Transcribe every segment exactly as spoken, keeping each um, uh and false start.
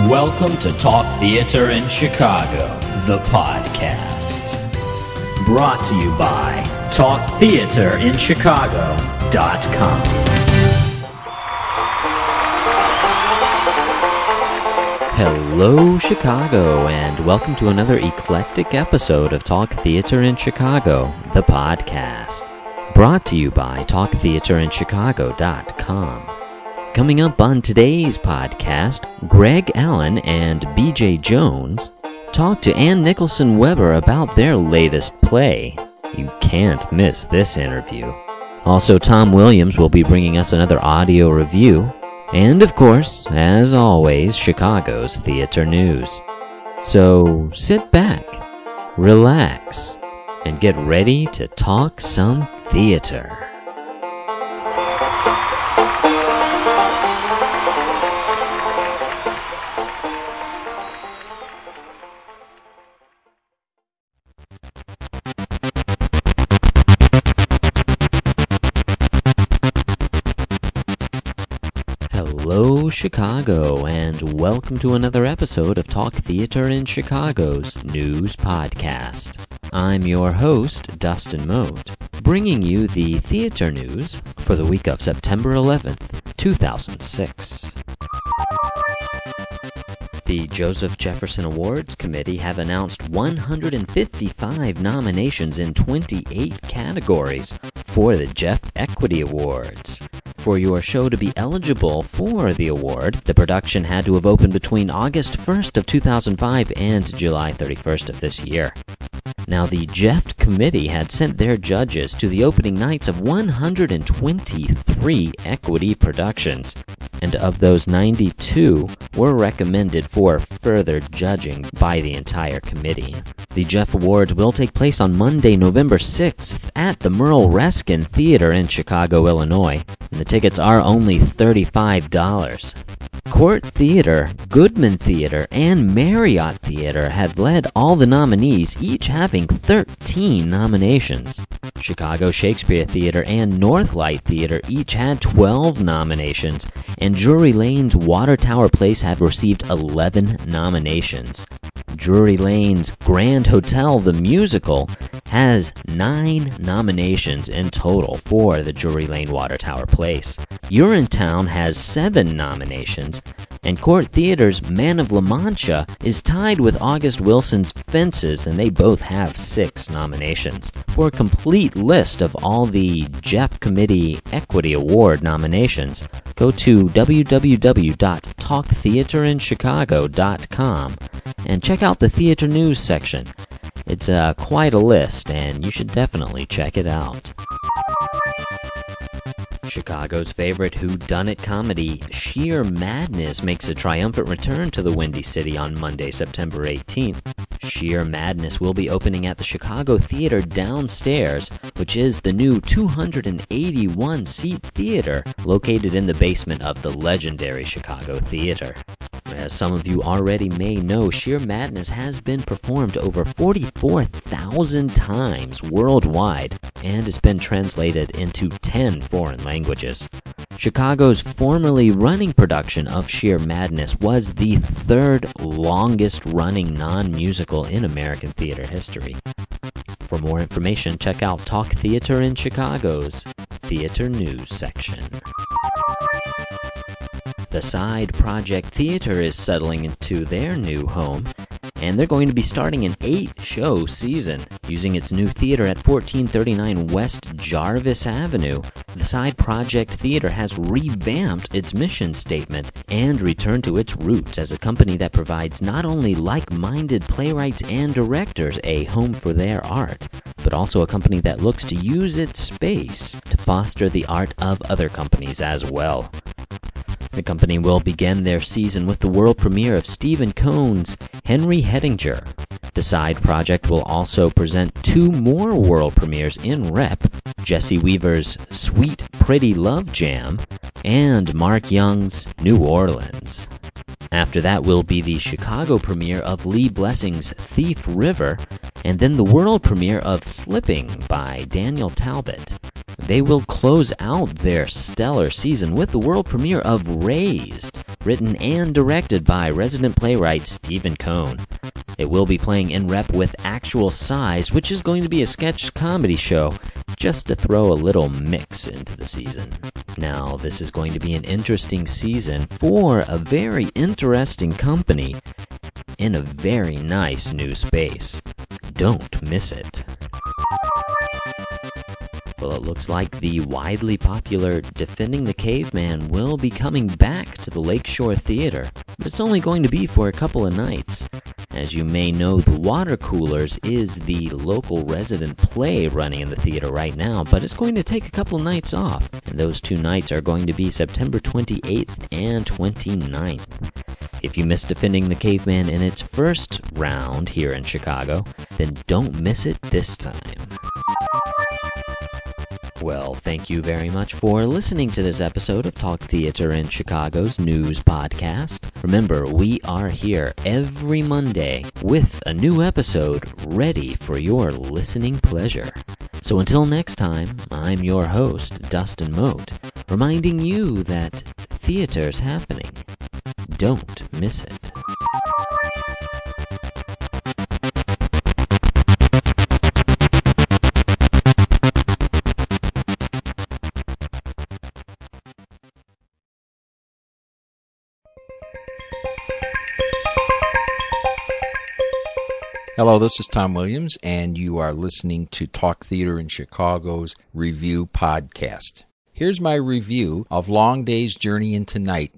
Welcome to Talk Theater in Chicago, the podcast. Brought to you by talk theater in chicago dot com. Hello, Chicago, and welcome to another eclectic episode of Talk Theater in Chicago, the podcast. Brought to you by talk theater in chicago dot com. Coming up on today's podcast, Greg Allen and B J Jones talk to Ann Nicholson Weber about their latest play. You can't miss this interview. Also, Tom Williams will be bringing us another audio review. And of course, as always, Chicago's theater news. So sit back, relax, and get ready to talk some theater. Hello, Chicago, and welcome to another episode of Talk Theater in Chicago's news podcast. I'm your host, Dustin Mote, bringing you the theater news for the week of September eleventh, two thousand six. The Joseph Jefferson Awards Committee have announced one hundred fifty-five nominations in twenty-eight categories for the Jeff Equity Awards. For your show to be eligible for the award, the production had to have opened between August first of two thousand five and July thirty-first of this year. Now, the Jeff Committee had sent their judges to the opening nights of one hundred twenty-three equity productions, and of those, ninety-two were recommended for further judging by the entire committee. The Jeff Awards will take place on Monday, November sixth at the Merle Reskin Theater in Chicago, Illinois, and the tickets are only thirty-five dollars. Court Theater, Goodman Theater, and Marriott Theater had led all the nominees, each having thirteen nominations. Chicago Shakespeare Theater and Northlight Theater each had twelve nominations, and Drury Lane's Water Tower Place have received eleven nominations. Drury Lane's Grand Hotel the Musical has nine nominations in total for the Drury Lane Water Tower Place. Urinetown has seven nominations, and Court Theater's Man of La Mancha is tied with August Wilson's Fences, and they both have six nominations. For a complete list of all the Jeff Committee Equity Award nominations, go to w w w dot talk theater in chicago dot com and check out the theater news section. It's uh, quite a list, and you should definitely check it out. Chicago's favorite whodunit comedy, Sheer Madness, makes a triumphant return to the Windy City on Monday, September eighteenth. Sheer Madness will be opening at the Chicago Theater Downstairs, which is the new two hundred eighty-one seat theater located in the basement of the legendary Chicago Theater. As some of you already may know, Sheer Madness has been performed over forty-four thousand times worldwide and has been translated into ten foreign languages. Chicago's formerly running production of Sheer Madness was the third longest running non-musical in American theater history. For more information, check out Talk Theater in Chicago's Theater News section. The Side Project Theater is settling into their new home, and they're going to be starting an eight-show season. Using its new theater at fourteen thirty-nine West Jarvis Avenue, the Side Project Theater has revamped its mission statement and returned to its roots as a company that provides not only like-minded playwrights and directors a home for their art, but also a company that looks to use its space to foster the art of other companies as well. The company will begin their season with the world premiere of Stephen Cohn's Henry Hettinger. The Side Project will also present two more world premieres in rep, Jesse Weaver's Sweet Pretty Love Jam and Mark Young's New Orleans. After that will be the Chicago premiere of Lee Blessing's Thief River, and then the world premiere of Slipping by Daniel Talbot. They will close out their stellar season with the world premiere of Raised, written and directed by resident playwright Stephen Cohn. It will be playing in rep with Actual Size, which is going to be a sketch comedy show, just to throw a little mix into the season. Now, this is going to be an interesting season for a very interesting company in a very nice new space. Don't miss it. Well, it looks like the widely popular Defending the Caveman will be coming back to the Lakeshore Theater, but it's only going to be for a couple of nights. As you may know, the Water Coolers is the local resident play running in the theater right now, but it's going to take a couple nights off, and those two nights are going to be September twenty-eighth and twenty-ninth. If you missed Defending the Caveman in its first round here in Chicago, then don't miss it this time. Well, thank you very much for listening to this episode of Talk Theater in Chicago's news podcast. Remember, we are here every Monday with a new episode ready for your listening pleasure. So until next time, I'm your host, Dustin Mote, reminding you that theater's happening. Don't miss it. Hello, this is Tom Williams, and you are listening to Talk Theater in Chicago's review podcast. Here's my review of Long Day's Journey into Night.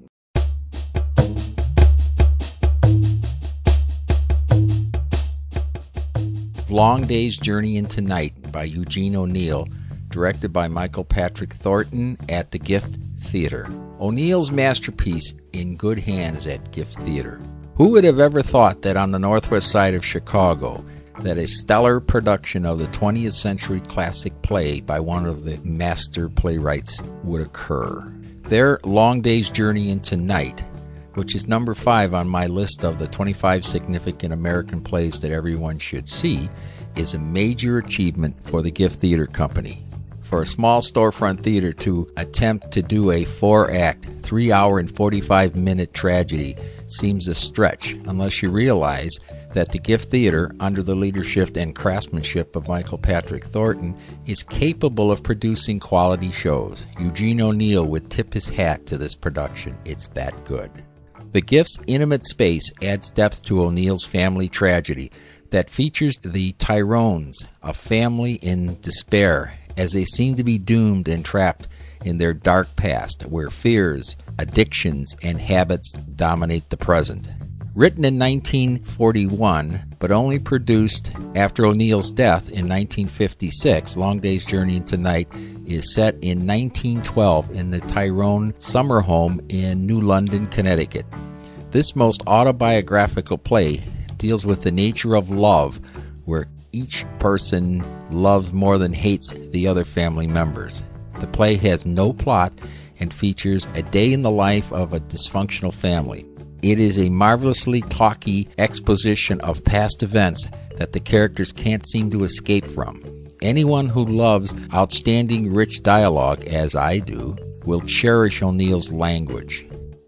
Long Day's Journey into Night by Eugene O'Neill, directed by Michael Patrick Thornton at the Gift Theater. O'Neill's masterpiece in good hands at Gift Theater. Who would have ever thought that on the northwest side of Chicago, that a stellar production of the twentieth century classic play by one of the master playwrights would occur? Their Long Day's Journey into Night, which is number five on my list of the twenty-five significant American plays that everyone should see, is a major achievement for the Gift Theater Company. For a small storefront theater to attempt to do a four-act, three-hour and forty-five minute tragedy seems a stretch unless you realize that the Gift Theater, under the leadership and craftsmanship of Michael Patrick Thornton, is capable of producing quality shows. Eugene O'Neill would tip his hat to this production. It's that good. The Gift's intimate space adds depth to O'Neill's family tragedy that features the Tyrones, a family in despair, as they seem to be doomed and trapped in their dark past, where fears, addictions, and habits dominate the present. Written in nineteen forty-one, but only produced after O'Neill's death in nineteen fifty-six, Long Day's Journey into Night is set in nineteen twelve in the Tyrone summer home in New London, Connecticut. This most autobiographical play deals with the nature of love, where each person loves more than hates the other family members. The play has no plot and features a day in the life of a dysfunctional family. It is a marvelously talky exposition of past events that the characters can't seem to escape from. Anyone who loves outstanding rich dialogue, as I do, will cherish O'Neill's language.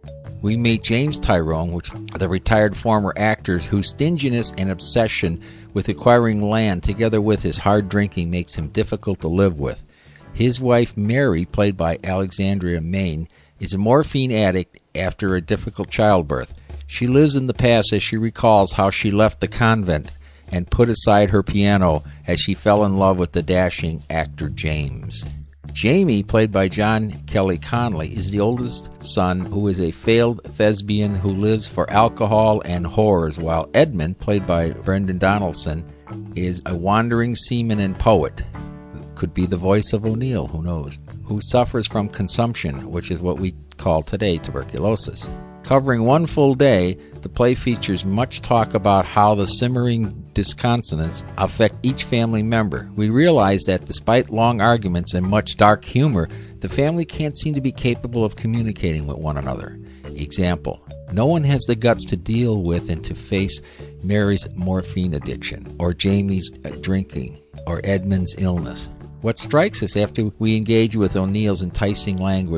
We meet James Tyrone, which the retired former actor whose stinginess and obsession with acquiring land together with his hard drinking makes him difficult to live with. His wife, Mary, played by Alexandria Maine, is a morphine addict after a difficult childbirth. She lives in the past as she recalls how she left the convent and put aside her piano as she fell in love with the dashing actor James. Jamie, played by John Kelly Conley, is the oldest son who is a failed thespian who lives for alcohol and whores, while Edmund, played by Brendan Donaldson, is a wandering seaman and poet. Could be the voice of O'Neill, who knows, who suffers from consumption, which is what we call today tuberculosis. Covering one full day, the play features much talk about how the simmering disconsonants affect each family member. We realize that despite long arguments and much dark humor, the family can't seem to be capable of communicating with one another. Example, no one has the guts to deal with and to face Mary's morphine addiction, or Jamie's drinking, or Edmund's illness. What strikes us after we engage with O'Neill's enticing language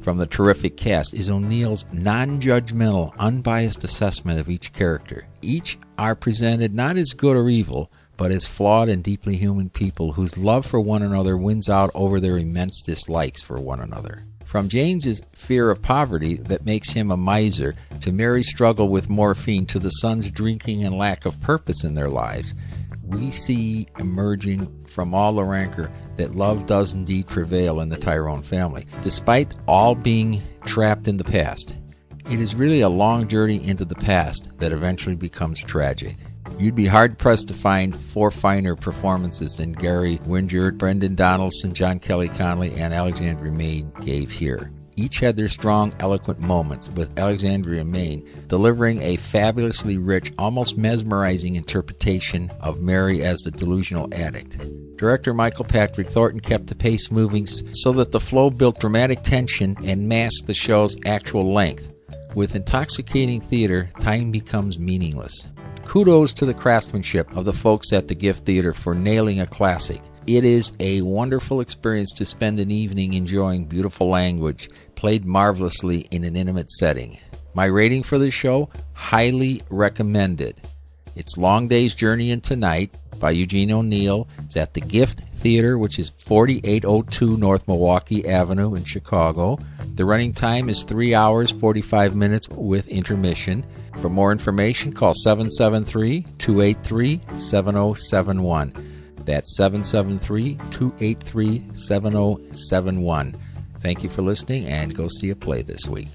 from the terrific cast is O'Neill's non-judgmental, unbiased assessment of each character. Each are presented not as good or evil, but as flawed and deeply human people whose love for one another wins out over their immense dislikes for one another. From James's fear of poverty that makes him a miser, to Mary's struggle with morphine, to the son's drinking and lack of purpose in their lives, we see emerging from all the rancor that love does indeed prevail in the Tyrone family, despite all being trapped in the past. It is really a long journey into the past that eventually becomes tragic. You'd be hard-pressed to find four finer performances than Gary Wingert, Brendan Donaldson, John Kelly Conley, and Alexandria Main gave here. Each had their strong, eloquent moments, with Alexandria Main delivering a fabulously rich, almost mesmerizing interpretation of Mary as the delusional addict. Director Michael Patrick Thornton kept the pace moving so that the flow built dramatic tension and masked the show's actual length. With intoxicating theater, time becomes meaningless. Kudos to the craftsmanship of the folks at the Gift Theater for nailing a classic. It is a wonderful experience to spend an evening enjoying beautiful language, played marvelously in an intimate setting. My rating for this show? Highly recommended. It's Long Day's Journey into Night by Eugene O'Neill. It's at the Gift Theater, which is forty-eight oh two North Milwaukee Avenue in Chicago. The running time is three hours, forty-five minutes with intermission. For more information, call seven seven three, two eight three, seven oh seven one. That's seven seven three, two eight three, seven oh seven one. Thank you for listening, and go see a play this week.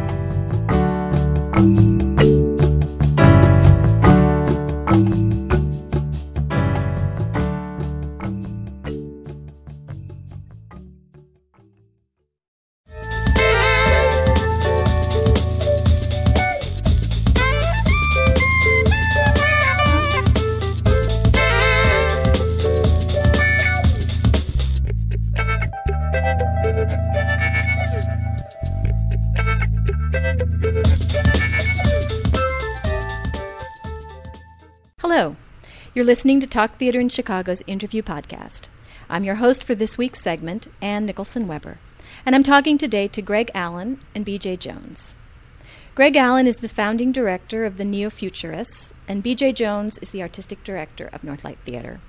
Hello. You're listening to Talk Theater in Chicago's interview podcast. I'm your host for this week's segment, Ann Nicholson-Weber, and I'm talking today to Greg Allen and B J Jones. Greg Allen is the founding director of the Neo-Futurists, and B J Jones is the artistic director of Northlight Theater.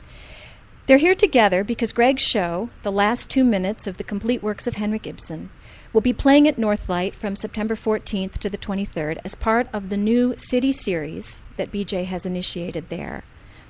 They're here together because Greg's show, The Last Two Minutes of the Complete Works of Henrik Ibsen, will be playing at Northlight from September fourteenth to the twenty-third as part of the new City series that B J has initiated there.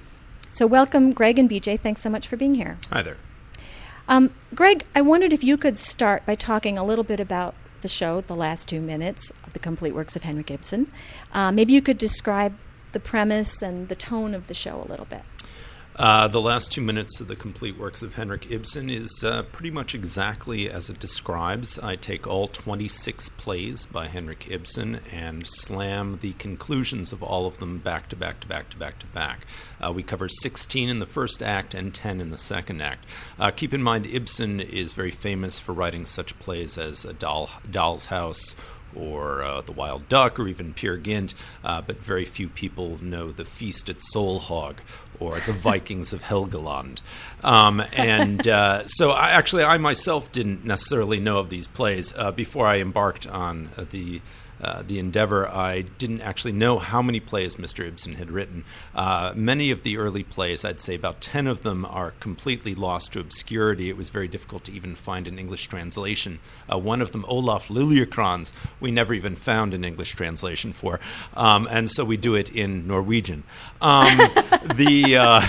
So welcome, Greg and B J. Thanks so much for being here. Hi there. Um, Greg, I wondered if you could start by talking a little bit about the show, The Last Two Minutes of the Complete Works of Henrik Ibsen. Uh, maybe you could describe the premise and the tone of the show a little bit. Uh, the Last Two Minutes of the Complete Works of Henrik Ibsen is uh, pretty much exactly as it describes. I take all twenty-six plays by Henrik Ibsen and slam the conclusions of all of them back to back to back to back to back. Uh, we cover sixteen in the first act and ten in the second act. Uh, keep in mind, Ibsen is very famous for writing such plays as A Doll, Doll's House, or uh, The Wild Duck, or even Peer Gynt, uh, but very few people know The Feast at Solhaug, or The Vikings of Helgeland. Um, and uh, so I, actually I myself didn't necessarily know of these plays. Uh, before I embarked on uh, the Uh, the endeavor, I didn't actually know how many plays Mister Ibsen had written. Uh, many of the early plays, I'd say about ten of them, are completely lost to obscurity. It was very difficult to even find an English translation. Uh, one of them, Olaf Liljekrans, we never even found an English translation for. Um, and so we do it in Norwegian. Um, the... Uh,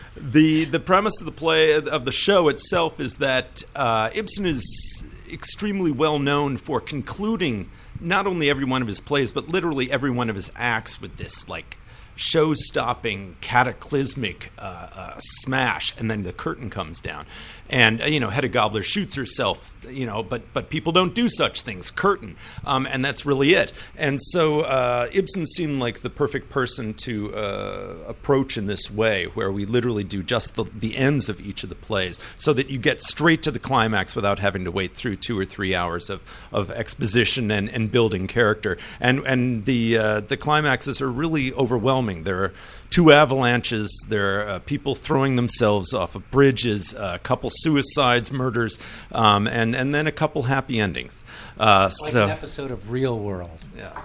The the premise of the play, of the show itself, is that uh, Ibsen is extremely well known for concluding not only every one of his plays, but literally every one of his acts with this, like, show-stopping, cataclysmic uh, uh, smash, and then the curtain comes down. And, uh, you know, Hedda Gabler shoots herself, you know, but but people don't do such things. Curtain. Um, and that's really it. And so uh, Ibsen seemed like the perfect person to uh, approach in this way, where we literally do just the, the ends of each of the plays, so that you get straight to the climax without having to wait through two or three hours of, of exposition and, and building character. And and the uh, the climaxes are really overwhelming. overwhelming. There are two avalanches. There are uh, people throwing themselves off of bridges, a couple suicides, murders, um, and and then a couple happy endings. Uh, like so, an episode of Real World. Yeah.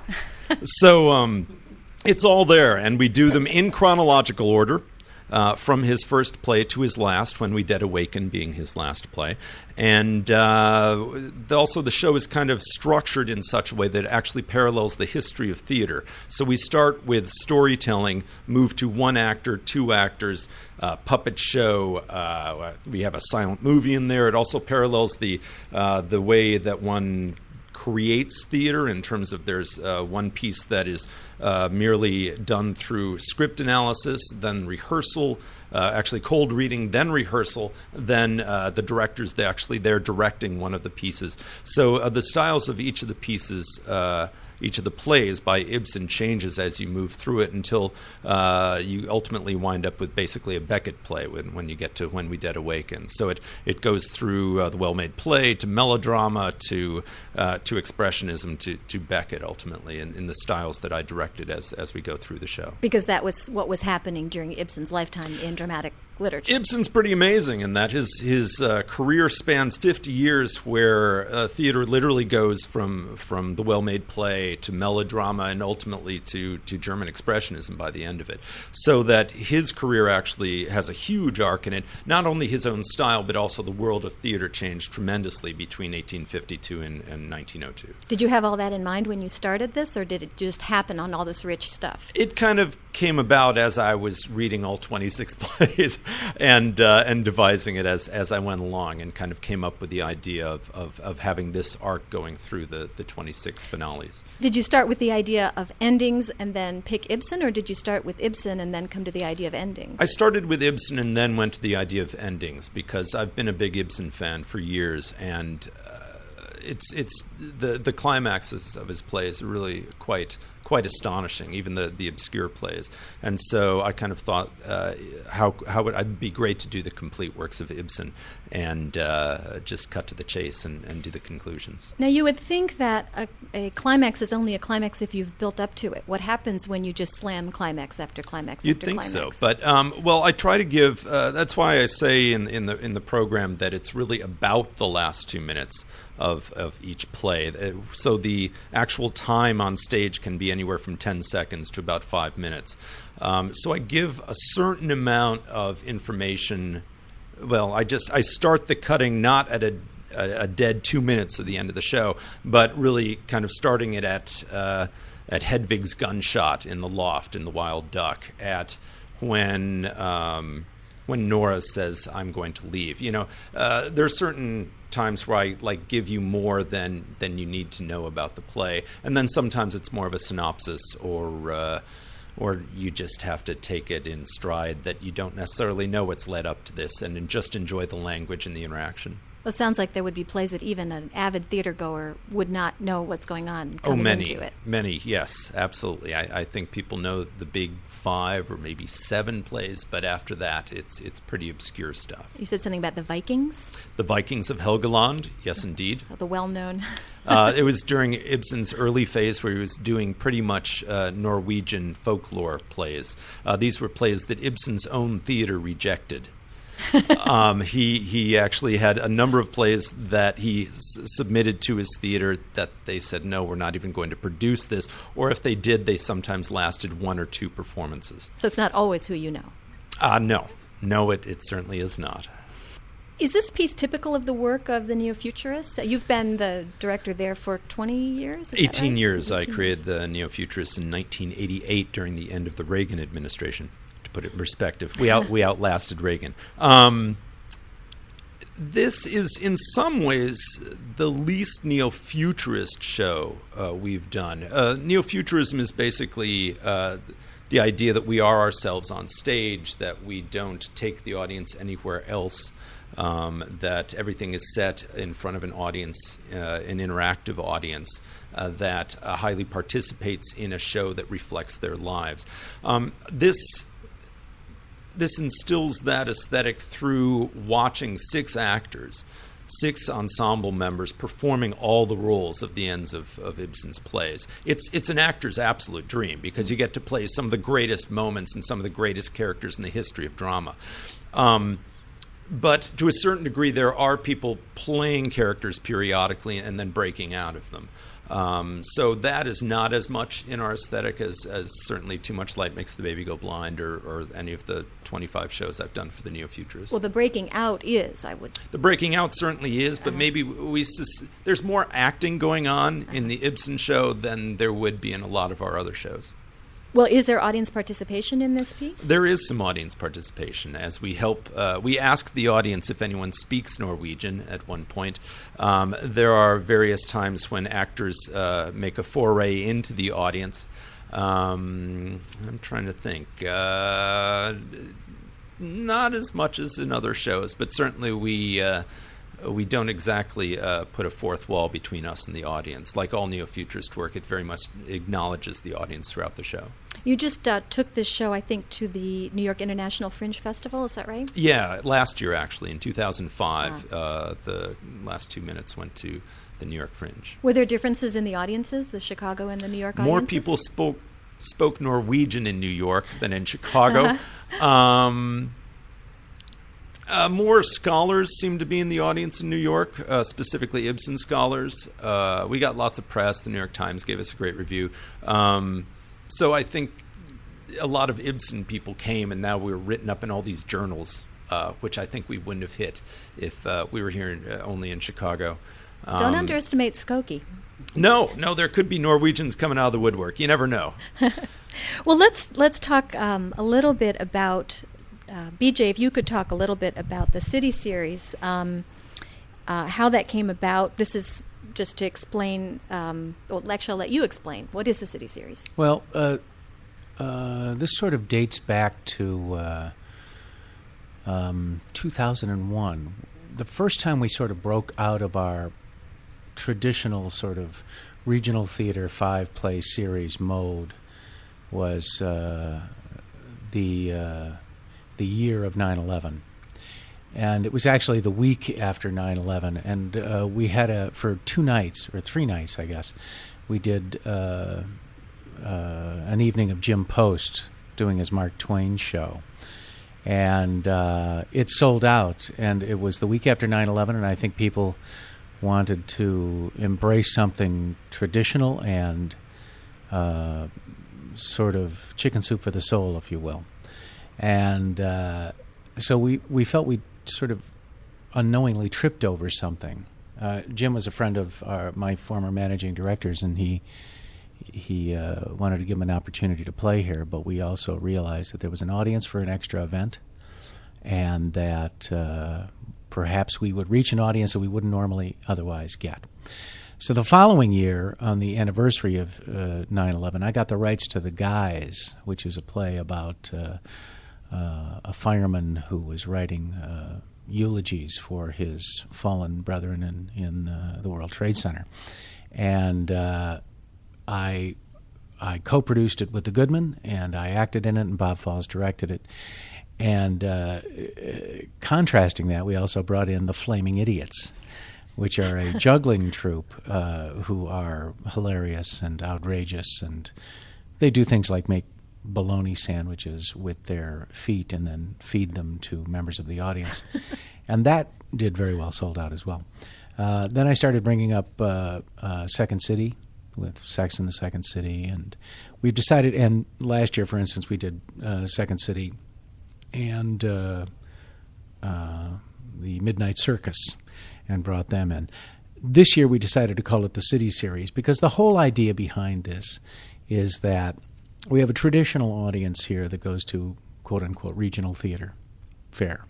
so um, it's all there, and we do them in chronological order. Uh, from his first play to his last, When We Dead Awaken being his last play. And uh, also the show is kind of structured in such a way that it actually parallels the history of theater. So we start with storytelling, move to one actor, two actors, uh, puppet show. Uh, we have a silent movie in there. It also parallels the uh, the way that one creates theater in terms of there's uh, one piece that is uh, merely done through script analysis, then rehearsal, uh, actually cold reading, then rehearsal, then uh, the directors, they actually they're directing one of the pieces. So uh, the styles of each of the pieces, uh, each of the plays by Ibsen changes as you move through it until uh, you ultimately wind up with basically a Beckett play when, when you get to When We Dead Awaken. So it, it goes through uh, the well-made play to melodrama to uh, to expressionism to, to Beckett ultimately in, in the styles that I directed as, as we go through the show. Because that was what was happening during Ibsen's lifetime in dramatic literature. Ibsen's pretty amazing in that his his uh, career spans fifty years, where uh, theater literally goes from from the well-made play to melodrama and ultimately to to German expressionism by the end of it. So that his career actually has a huge arc in it. Not only his own style, but also the world of theater changed tremendously between eighteen fifty-two and, and nineteen oh two. Did you have all that in mind when you started this, or did it just happen on all this rich stuff? It kind of came about as I was reading all twenty-six plays and uh, and devising it as as I went along, and kind of came up with the idea of, of, of having this arc going through the, the twenty-six finales. Did you start with the idea of endings and then pick Ibsen, or did you start with Ibsen and then come to the idea of endings? I started with Ibsen and then went to the idea of endings because I've been a big Ibsen fan for years, and uh, it's it's the the climaxes of his plays are really quite quite astonishing, even the, the obscure plays. And so I kind of thought uh, how how would I'd be great to do the complete works of Ibsen and uh, just cut to the chase and, and do the conclusions. Now, you would think that a, a climax is only a climax if you've built up to it. What happens when you just slam climax after climax You'd after think climax? so, but um, well, I try to give. Uh, that's why I say in in the in the program that it's really about the last two minutes of of each play. So the actual time on stage can be anywhere from ten seconds to about five minutes. Um, so I give a certain amount of information. Well, I just I start the cutting not at a a, a dead two minutes at the end of the show, but really kind of starting it at uh, at Hedwig's gunshot in the loft in The Wild Duck, at when um, when Nora says, "I'm going to leave." You know, uh, there are certain times where I like give you more than than you need to know about the play, and then sometimes it's more of a synopsis, or uh, or you just have to take it in stride that you don't necessarily know what's led up to this, and just enjoy the language and the interaction. Well, it sounds like there would be plays that even an avid theater goer would not know what's going on Oh, coming many, into it. many, yes, absolutely. I, I think people know the big five or maybe seven plays, but after that, it's it's pretty obscure stuff. You said something about the Vikings, The Vikings of Helgeland, yes, indeed. the well-known. Uh, it was during Ibsen's early phase where he was doing pretty much uh, Norwegian folklore plays. Uh, these were plays that Ibsen's own theater rejected. um, he he actually had a number of plays that he s- submitted to his theater that they said, no, we're not even going to produce this. Or if they did, they sometimes lasted one or two performances. So it's not always who you know. Uh, no. No, it, it certainly is not. Is this piece typical of the work of the Neo-Futurists? You've been the director there for twenty years? Is that eighteen right? years. I eighteen created the Neo-Futurists in nineteen eighty-eight during the end of the Reagan administration. To put it in perspective, we out we outlasted Reagan. Um, this is, in some ways, the least neo-futurist show uh, we've done. Uh, neo-futurism is basically uh, the idea that we are ourselves on stage, that we don't take the audience anywhere else, um, that everything is set in front of an audience, uh, an interactive audience, uh, that uh, highly participates in a show that reflects their lives. Um, this... This instills that aesthetic through watching six actors six ensemble members performing all the roles of the ends of, of Ibsen's plays. It's it's an actor's absolute dream because you get to play some of the greatest moments and some of the greatest characters in the history of drama. Um, but to a certain degree, there are people playing characters periodically and then breaking out of them. Um, so that is not as much in our aesthetic as, as certainly Too Much Light Makes the Baby Go Blind or, or any of the twenty-five shows I've done for the Neo-Futurists. Well, the breaking out is, I would... The breaking out certainly is, but uh-huh. maybe we sus- there's more acting going on in the Ibsen show than there would be in a lot of our other shows. Well, is there audience participation in this piece? There is some audience participation as we help. Uh, we ask the audience if anyone speaks Norwegian at one point. Um, there are various times when actors uh, make a foray into the audience. Um, I'm trying to think. Uh, not as much as in other shows, but certainly we... Uh, We don't exactly uh, put a fourth wall between us and the audience. Like all neo-futurist work, it very much acknowledges the audience throughout the show. You just uh, took this show, I think, to the New York International Fringe Festival. Is that right? Yeah, last year, actually. In two thousand five, ah. uh, the last two minutes went to the New York Fringe. Were there differences in the audiences, the Chicago and the New York audiences? More people spoke spoke Norwegian in New York than in Chicago. Uh-huh. Um Uh, more scholars seem to be in the audience in New York, uh, specifically Ibsen scholars. Uh, we got lots of press. The New York Times gave us a great review. Um, so I think a lot of Ibsen people came, and now we're written up in all these journals, uh, which I think we wouldn't have hit if uh, we were here in, uh, only in Chicago. Um, Don't underestimate Skokie. No, no, there could be Norwegians coming out of the woodwork. You never know. Well, let's let's talk um, a little bit about... Uh, B J, if you could talk a little bit about the City series, um, uh, how that came about. This is just to explain, um, well, actually, I'll let you explain. What is the City series? Well, uh, uh, this sort of dates back to uh, um, two thousand one. The first time we sort of broke out of our traditional sort of regional theater five-play series mode was uh, the... Uh, the year of nine eleven. And it was actually the week after nine eleven. And uh, we had a, for two nights, or three nights, I guess, we did uh, uh, an evening of Jim Post doing his Mark Twain show. And uh, it sold out. And it was the week after nine eleven, and I think people wanted to embrace something traditional and uh, sort of chicken soup for the soul, if you will. And uh, so we, we felt we sort of unknowingly tripped over something. Uh, Jim was a friend of our, my former managing directors, and he he uh, wanted to give him an opportunity to play here, but we also realized that there was an audience for an extra event and that uh, perhaps we would reach an audience that we wouldn't normally otherwise get. So the following year, on the anniversary of uh, nine eleven, I got the rights to The Guys, which is a play about... Uh, Uh, a fireman who was writing uh, eulogies for his fallen brethren in, in uh, the World Trade Center. And uh, I I co-produced it with the Goodman, and I acted in it, and Bob Falls directed it. And uh, contrasting that, we also brought in the Flaming Idiots, which are a juggling troupe uh, who are hilarious and outrageous, and they do things like make bologna sandwiches with their feet and then feed them to members of the audience. And that did very well, sold out as well. Uh, then I started bringing up uh, uh, Second City with Sex in the Second City. And we've decided, and last year, for instance, we did uh, Second City and uh, uh, the Midnight Circus and brought them in. This year we decided to call it the City Series because the whole idea behind this is that we have a traditional audience here that goes to quote-unquote regional theater fare.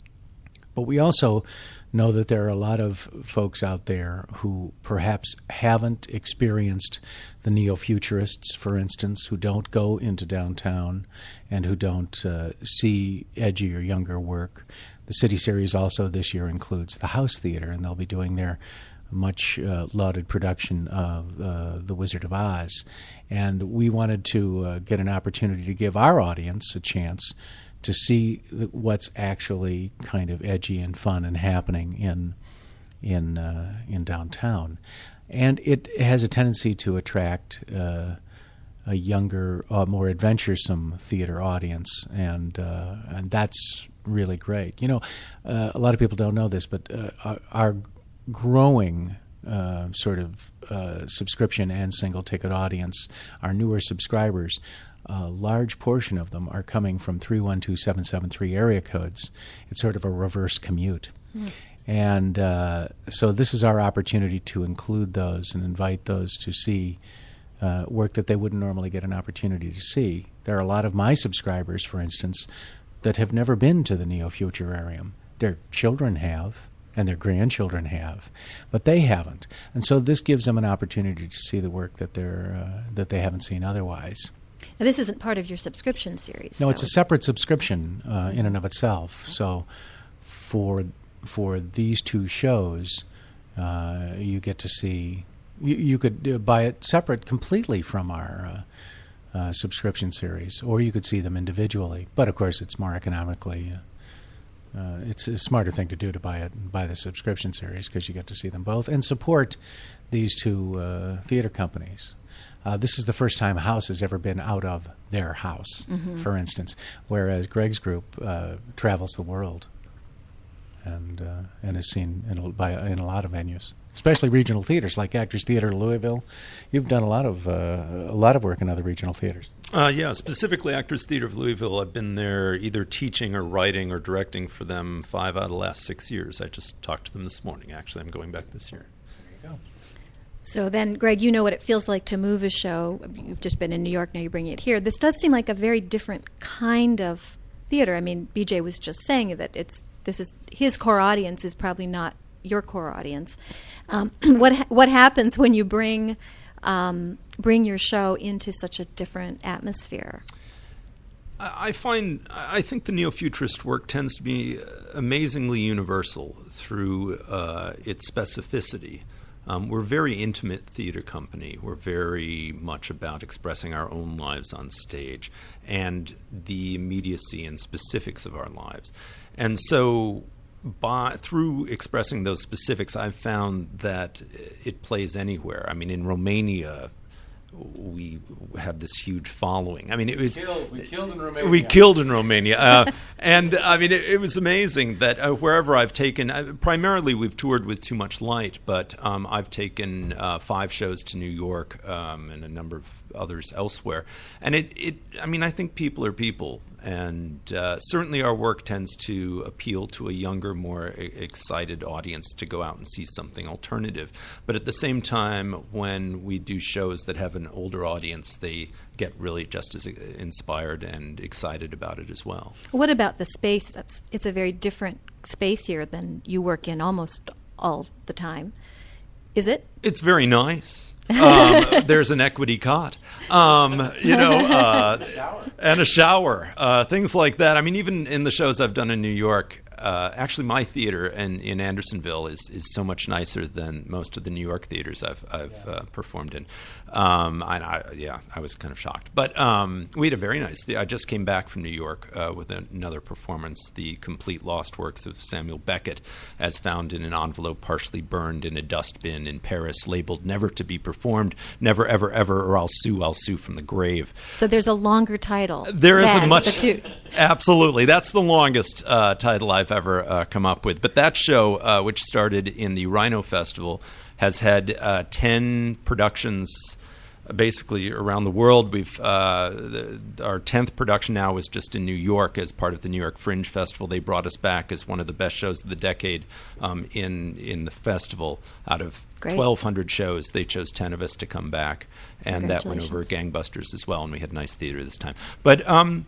But we also know that there are a lot of folks out there who perhaps haven't experienced the neo-futurists, for instance, who don't go into downtown and who don't uh, see edgy or younger work. The City Series also this year includes the House Theater, and they'll be doing their much uh, lauded production of uh, The Wizard of Oz. And we wanted to uh, get an opportunity to give our audience a chance to see the, what's actually kind of edgy and fun and happening in in uh, in downtown, and it has a tendency to attract uh, a younger, uh, more adventuresome theater audience, and uh, and that's really great. You know, uh, a lot of people don't know this, but uh, our, our growing uh, sort of uh, subscription and single ticket audience, our newer subscribers, a large portion of them are coming from three one two seven seven three area codes. It's sort of a reverse commute. Mm. And uh, so this is our opportunity to include those and invite those to see uh, work that they wouldn't normally get an opportunity to see. There are a lot of my subscribers, for instance, that have never been to the Neo-Futurarium. Their children have, and their grandchildren have, but they haven't. And so this gives them an opportunity to see the work that they're uh, that they haven't seen otherwise. Now, this isn't part of your subscription series. No, though. It's a separate subscription uh, in and of itself. So for for these two shows, uh, you get to see, you, you could uh, buy it separate completely from our uh, uh, subscription series, or you could see them individually. But of course, it's more economically, uh, uh, it's a smarter thing to do to buy it, buy the subscription series, because you get to see them both and support these two uh, theater companies. Uh, this is the first time a house has ever been out of their house, mm-hmm. for instance, whereas Greg's group uh, travels the world and uh, and is seen in a, by, in a lot of venues, especially regional theaters like Actors Theater Louisville. You've done a lot of uh, a lot of work in other regional theaters. Uh, yeah, specifically Actors Theater of Louisville. I've been there either teaching or writing or directing for them five out of the last six years. I just talked to them this morning. Actually, I'm going back this year. There you go. So then, Greg, you know what it feels like to move a show. You've just been in New York, now you're bringing it here. This does seem like a very different kind of theater. I mean, B J was just saying that it's this is his core audience is probably not your core audience. Um, what ha- what happens when you bring um, bring your show into such a different atmosphere? I find, I think the neo-futurist work tends to be amazingly universal through uh, its specificity. Um, we're a very intimate theater company. We're very much about expressing our own lives on stage and the immediacy and specifics of our lives. And so by, through expressing those specifics, I've found that it plays anywhere. I mean, in Romania, we have this huge following. I mean, it was killed, we killed in Romania. We killed in Romania, uh, and I mean, it, it was amazing that uh, wherever I've taken, uh, primarily we've toured with Too Much Light, but um, I've taken uh, five shows to New York um, and a number of others elsewhere. And it, it, I mean, I think people are people, and uh, certainly our work tends to appeal to a younger, more e- excited audience to go out and see something alternative. But at the same time, when we do shows that have an older audience, they get really just as inspired and excited about it as well. What about the space? That's, it's a very different space here than you work in almost all the time. Is it? It's very nice. um, there's an equity cot, um, you know, uh, and a shower, uh, things like that. I mean, even in the shows I've done in New York, uh, actually my theater in, in Andersonville is, is so much nicer than most of the New York theaters I've I've uh, performed in. Um, and I, yeah, I was kind of shocked. But um, we had a very nice theater. I just came back from New York uh, with another performance, The Complete Lost Works of Samuel Beckett, as found in an envelope partially burned in a dustbin in Paris, labeled never to be performed, never, ever, ever, or I'll sue, I'll sue from the grave. So there's a longer title. There is a much... the two. Absolutely. That's the longest uh, title I've ever uh, come up with. But that show, uh, which started in the Rhino Festival, has had uh, ten productions basically around the world. We've uh, the, our tenth production now is just in New York as part of the New York Fringe Festival. They brought us back as one of the best shows of the decade um, in in the festival. Out of twelve hundred shows, they chose ten of us to come back, and that went over gangbusters as well. And we had nice theater this time, but. Um,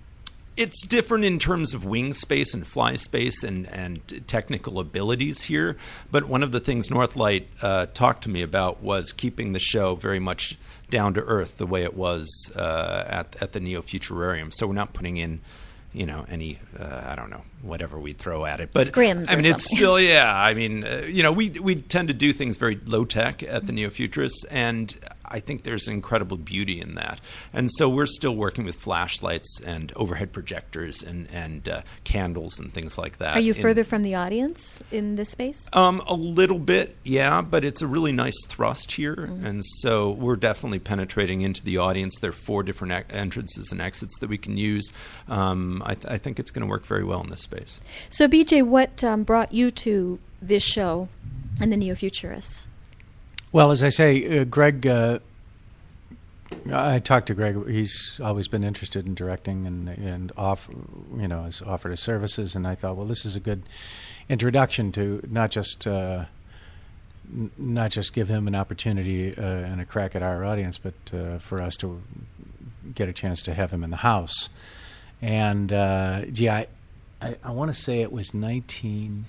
It's different in terms of wing space and fly space and, and technical abilities here. But one of the things Northlight uh, talked to me about was keeping the show very much down to earth, the way it was uh, at at the Neo-Futurarium. So we're not putting in, you know, any uh, I don't know, whatever we throw at it. But scrims. I mean, or it's something. still yeah. I mean, uh, you know, we we tend to do things very low tech at the Neo-Futurists, and I think there's incredible beauty in that. And so we're still working with flashlights and overhead projectors and, and uh, candles and things like that. Are you in, further from the audience in this space? Um, a little bit, yeah, but it's a really nice thrust here. Mm-hmm. And so we're definitely penetrating into the audience. There are four different e- entrances and exits that we can use. Um, I, th- I think it's going to work very well in this space. So, B J, what um, brought you to this show and the Neo-Futurists? Well, as I say, uh, Greg, uh, I talked to Greg. He's always been interested in directing and and off, you know, has offered his services. And I thought, well, this is a good introduction to not just uh, n- not just give him an opportunity uh, and a crack at our audience, but uh, for us to get a chance to have him in the house. And uh, gee, I I, I want to say it was nineteen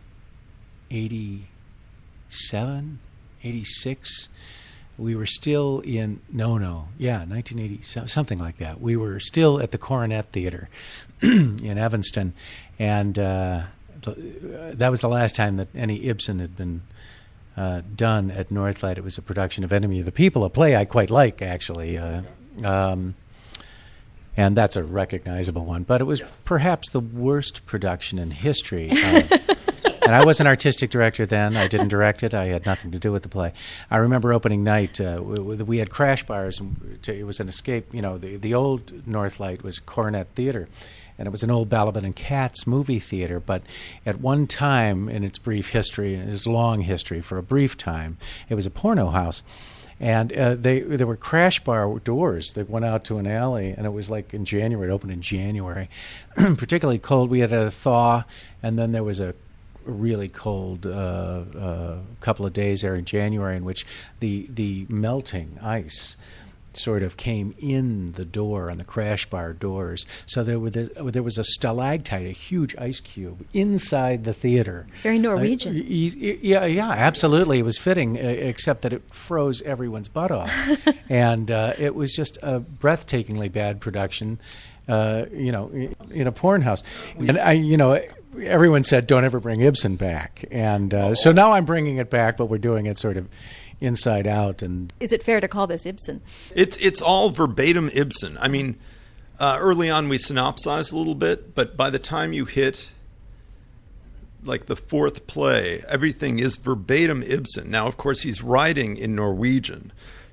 eighty-seven. eighty-six, we were still in, no, no, yeah, nineteen eighty, something like that. We were still at the Coronet Theater in Evanston, and uh, that was the last time that any Ibsen had been uh, done at Northlight. It was a production of Enemy of the People, a play I quite like, actually, uh, um, and that's a recognizable one, but it was perhaps the worst production in history. Uh, And I was an artistic director then. I didn't direct it. I had nothing to do with the play. I remember opening night. Uh, we, we had crash bars. And it was an escape. You know, the, the old Northlight was Coronet Theater, and it was an old Balaban and Katz movie theater. But at one time in its brief history, in its long history, for a brief time, it was a porno house. And uh, they there were crash bar doors that went out to an alley, and it was like in January. It opened in January, particularly cold. We had a thaw, and then there was a really cold uh, uh, couple of days there in January, in which the the melting ice sort of came in the door on the crash bar doors. So there was there was a stalactite, a huge ice cube inside the theater. Very Norwegian. Uh, yeah, yeah, absolutely. It was fitting, uh, except that it froze everyone's butt off, and uh, it was just a breathtakingly bad production. Uh, you know, in, in a porn house, and I, you know. Everyone said, don't ever bring Ibsen back. And uh, oh. so now I'm bringing it back, but we're doing it sort of inside out. And is it fair to call this Ibsen? It's it's all verbatim Ibsen. I mean, uh, early on we synopsized a little bit, but by the time you hit like the fourth play, everything is verbatim Ibsen. Now, of course, he's writing in Norwegian.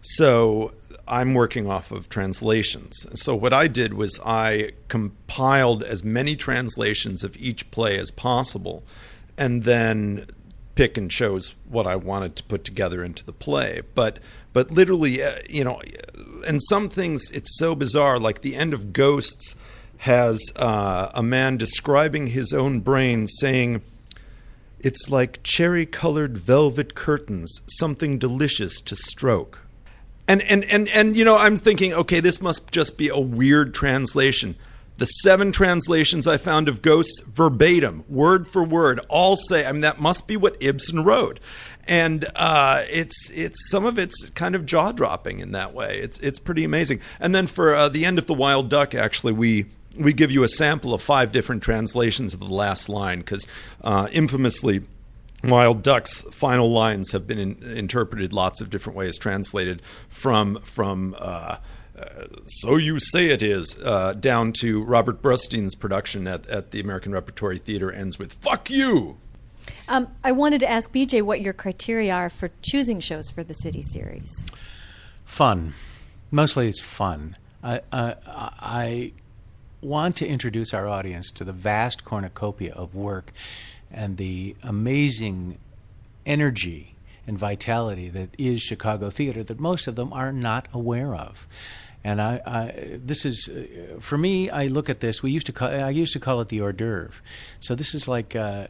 So I'm working off of translations. So what I did was I compiled as many translations of each play as possible and then pick and chose what I wanted to put together into the play. But but literally, uh, you know, and some things, it's so bizarre, like the end of Ghosts has uh, a man describing his own brain saying, "It's like cherry-colored velvet curtains, something delicious to stroke." And, and, and, and, you know, I'm thinking, okay, this must just be a weird translation. The seven translations I found of Ghosts, verbatim, word for word, all say, I mean, that must be what Ibsen wrote. And uh, it's it's some of it's kind of jaw-dropping in that way. It's it's pretty amazing. And then for uh, the end of The Wild Duck, actually, we we give you a sample of five different translations of the last line, because uh, infamously, Wild Duck's final lines have been in, interpreted lots of different ways, translated from from uh, uh, "So You Say It Is" uh, down to Robert Brustein's production at, at the American Repertory Theater ends with "Fuck you." Um, I wanted to ask B J what your criteria are for choosing shows for the City series. Fun. Mostly it's fun. I, I, I want to introduce our audience to the vast cornucopia of work and the amazing energy and vitality that is Chicago theater that most of them are not aware of. And I, I this is, uh, for me, I look at this, we used to call, I used to call it the hors d'oeuvre. So this is like uh,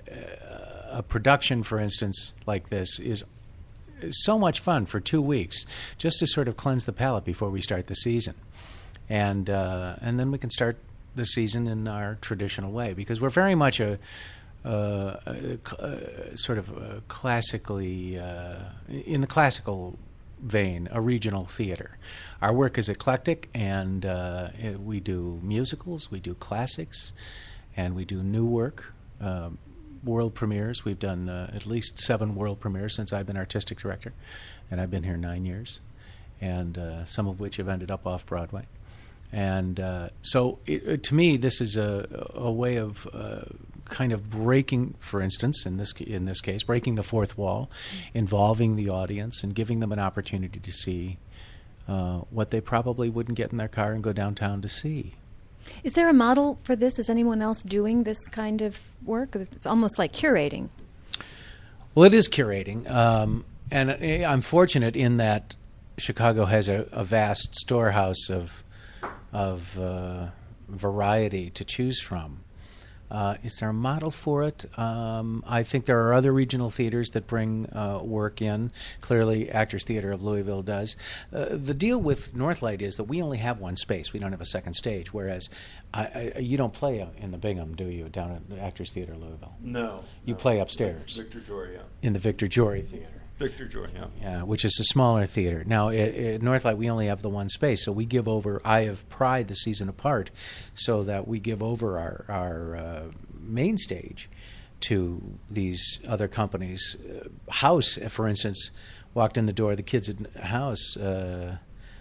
a production, for instance, like this is so much fun for two weeks just to sort of cleanse the palate before we start the season. And, uh, and then we can start the season in our traditional way, because we're very much a Uh, uh, uh, sort of uh, classically, uh, in the classical vein, a regional theater. Our work is eclectic, and uh, it, we do musicals, we do classics, and we do new work, um, world premieres. We've done uh, at least seven world premieres since I've been artistic director, and I've been here nine years. and uh, some of which have ended up off Broadway. And uh, so, it, to me, this is a, a way of uh, kind of breaking, for instance, in this in this case, breaking the fourth wall, involving the audience, and giving them an opportunity to see uh, what they probably wouldn't get in their car and go downtown to see. Is there a model for this? Is anyone else doing this kind of work? It's almost like curating. Well, it is curating, um, and I'm fortunate in that Chicago has a, a vast storehouse of of uh, variety to choose from. Uh, is there a model for it? Um, I think there are other regional theaters that bring uh, work in. Clearly, Actors Theater of Louisville does. Uh, the deal with Northlight is that we only have one space. We don't have a second stage, whereas I, I, you don't play in the Bingham, do you, down at the Actors Theater Louisville? No. You no. play upstairs. Victor Jory, yeah. In the Victor Jory Theater. Victor Jory, yeah. Yeah, which is a smaller theater. Now, at, at Northlight, we only have the one space, so we give over Eye of Pride the season apart, so that we give over our, our uh, main stage to these other companies. Uh, House, for instance, walked in the door, the kids at House, uh,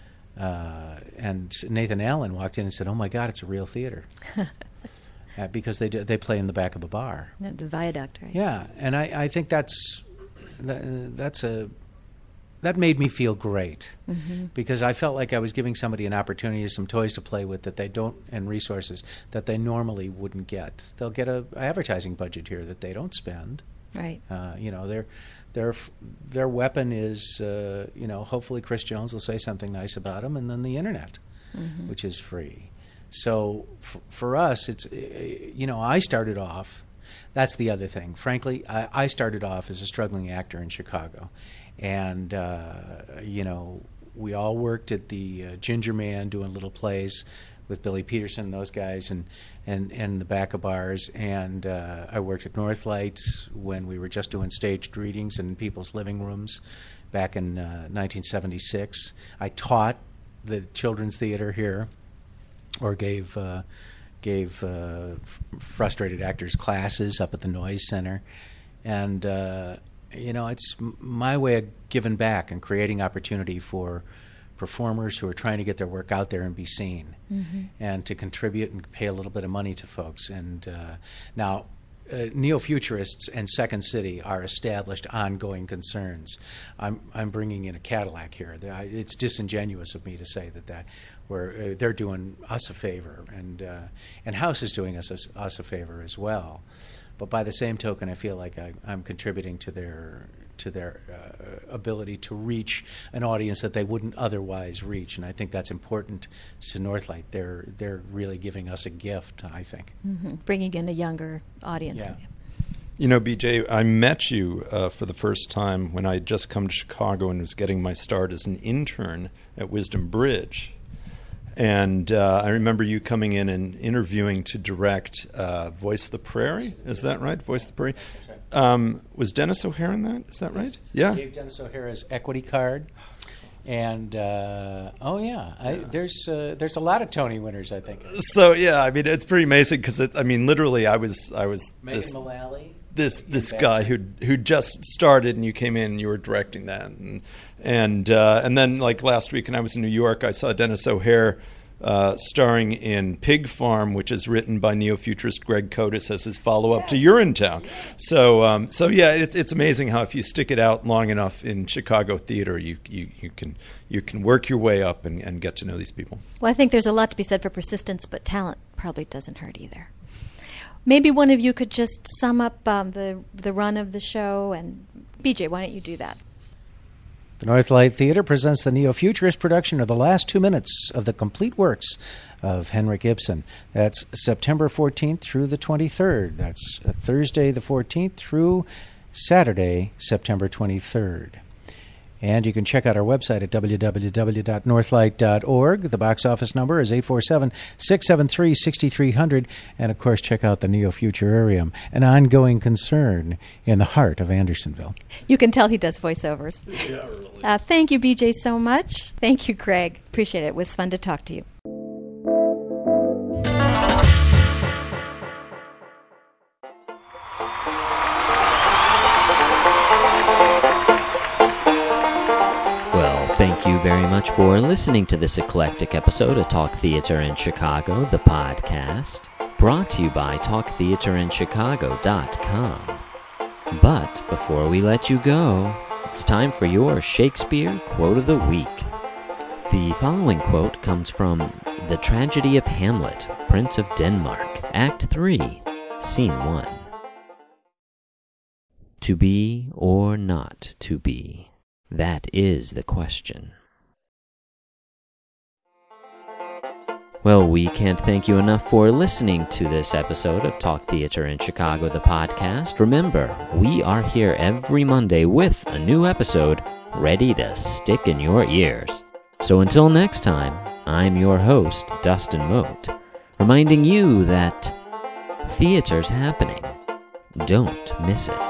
uh, and Nathan Allen walked in and said, "Oh my God, it's a real theater." uh, because they do, they play in the back of a bar. The Viaduct, right? Yeah, and I, I think that's that, that's a that made me feel great, mm-hmm. because I felt like I was giving somebody an opportunity, some toys to play with that they don't, and resources that they normally wouldn't get. They'll get a advertising budget here that they don't spend. Right. Uh, you know, their their their weapon is, uh, you know, hopefully Chris Jones will say something nice about them, and then the internet, mm-hmm. which is free. So f- for us, it's, you know, I started off. That's the other thing. Frankly, I, I started off as a struggling actor in Chicago. And, uh, you know, we all worked at the uh, Ginger Man doing little plays with Billy Peterson and those guys, and, and, and the back of bars. And uh, I worked at Northlight when we were just doing staged readings in people's living rooms back in uh, nineteen seventy-six. I taught the children's theater here, or gave uh, gave uh, f- frustrated actors classes up at the Noise Center. And... Uh, You know, it's my way of giving back and creating opportunity for performers who are trying to get their work out there and be seen, mm-hmm. and to contribute and pay a little bit of money to folks. And uh, now, uh, neo-futurists and Second City are established ongoing concerns. I'm I'm bringing in a Cadillac here. It's disingenuous of me to say that that where uh, they're doing us a favor, and uh, and House is doing us a, us a favor as well. But by the same token, I feel like I, I'm contributing to their to their uh, ability to reach an audience that they wouldn't otherwise reach, and I think that's important to Northlight. They're they're really giving us a gift, I think, mm-hmm. bringing in a younger audience. Yeah. You know, B J, I met you uh, for the first time when I had just come to Chicago and was getting my start as an intern at Wisdom Bridge. And uh, I remember you coming in and interviewing to direct uh, Voice of the Prairie. Is that right? Voice of the Prairie. Um, was Dennis O'Hare in that? Is that right? Yeah. I gave Dennis O'Hare his equity card. And, uh, oh, yeah, I, there's uh, there's a lot of Tony winners, I think. So, yeah, I mean, it's pretty amazing because, I mean, literally I was I was Megan this, Mullally. this this guy who who just started, and you came in and you were directing that, and and uh, and then like last week, and I was in New York, I saw Dennis O'Hare uh, starring in Pig Farm, which is written by neo-futurist Greg Cotis as his follow-up to Urinetown. So um, so yeah, it's it's amazing how if you stick it out long enough in Chicago theater, you you, you can you can work your way up and, and get to know these people. Well, I think there's a lot to be said for persistence, but talent probably doesn't hurt either. Maybe one of you could just sum up um, the the run of the show, and B J, why don't you do that? The Northlight Theater presents the neo-futurist production of the last two minutes of the complete works of Henrik Ibsen. That's September fourteenth through the twenty-third. That's Thursday the fourteenth through Saturday, September twenty-third. And you can check out our website at w w w dot northlight dot org. The box office number is eight four seven, six seven three, six three zero zero. And, of course, check out the Neo-Futurarium, an ongoing concern in the heart of Andersonville. You can tell he does voiceovers. Yeah, really. Uh, thank you, B J, so much. Thank you, Greg. Appreciate it. It was fun to talk to you. Well, thank you very much much for listening to this eclectic episode of Talk Theater in Chicago, the podcast, brought to you by talk theater in chicago dot com. But before we let you go, it's time for your Shakespeare Quote of the Week. The following quote comes from The Tragedy of Hamlet, Prince of Denmark, Act three, Scene one. To be or not to be, that is the question. Well, we can't thank you enough for listening to this episode of Talk Theater in Chicago, the podcast. Remember, we are here every Monday with a new episode ready to stick in your ears. So until next time, I'm your host, Dustin Moat, reminding you that theater's happening. Don't miss it.